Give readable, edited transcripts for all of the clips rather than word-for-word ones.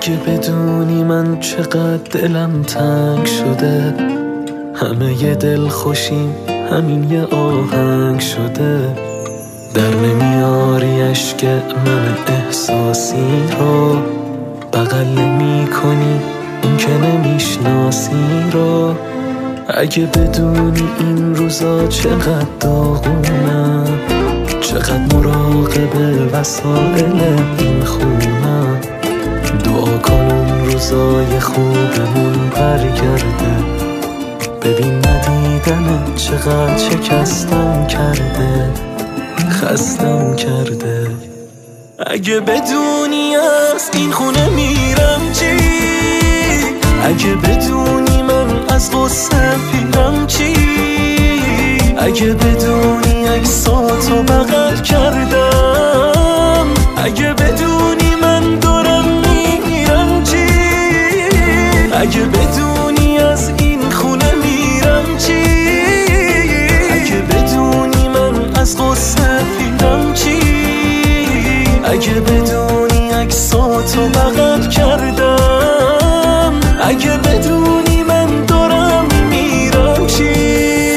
اگه بدونی من چقدر دلم تنگ شده، همه ی دل خوشیم همین یه آهنگ شده. در نمیاری اشک من احساسی رو، بغل نمی کنی این که نمیشناسی رو. اگه بدونی این روزا چقدر داغونم، چقدر مراقب وسایل این خونم. دعا کن اون روزای خوبمون برگرده، ببین ندیدن چقدر شکستم کرده، خستم کرده. اگه بدونی از این خونه میرم چی، اگه بدونی من از غصه پیرم چی، اگه بدونی عکساتو بغل کردم، اگه بدونی من دارم میرم چی، اگه بدونی از این خونه میرم چی، اگه بدونی من از غصه پیرم چی، اگه بدونی عکساتو بغل کردم، اگه بدونی من دارم میرم چی.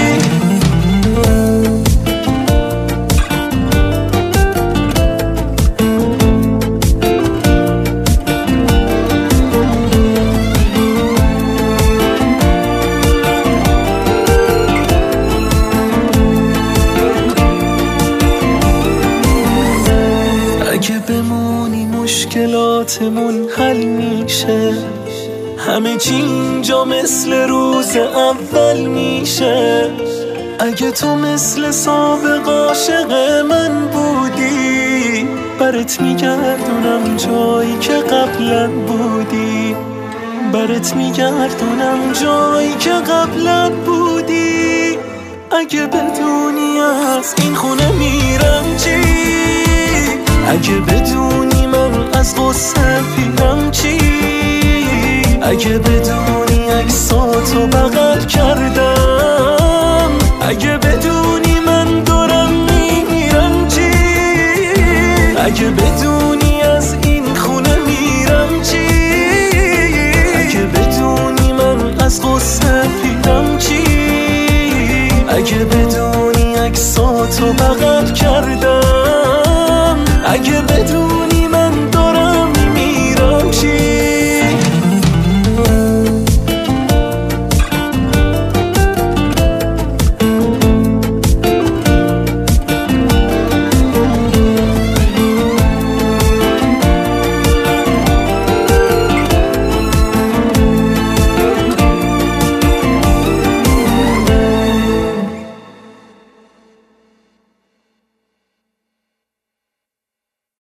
اگه بمونی مشکلاتمون حل میشه، همه چی اینجا مثل روز اول میشه. اگه تو مثل سابق عاشق من بودی، برات میگردونم جایی که قبلا بودی، برات میگردونم جایی که قبلا بودی. اگه بدونی از این خونه میرم چی، اگه بدونی من از غصه پیرم چی، اگه بدونی عکساتو بغل کردم، اگه بدونی من دارم میرم چی، اگه بدونی از این خونه میرم چی، اگه بدونی من از غصه پیرم چی، اگه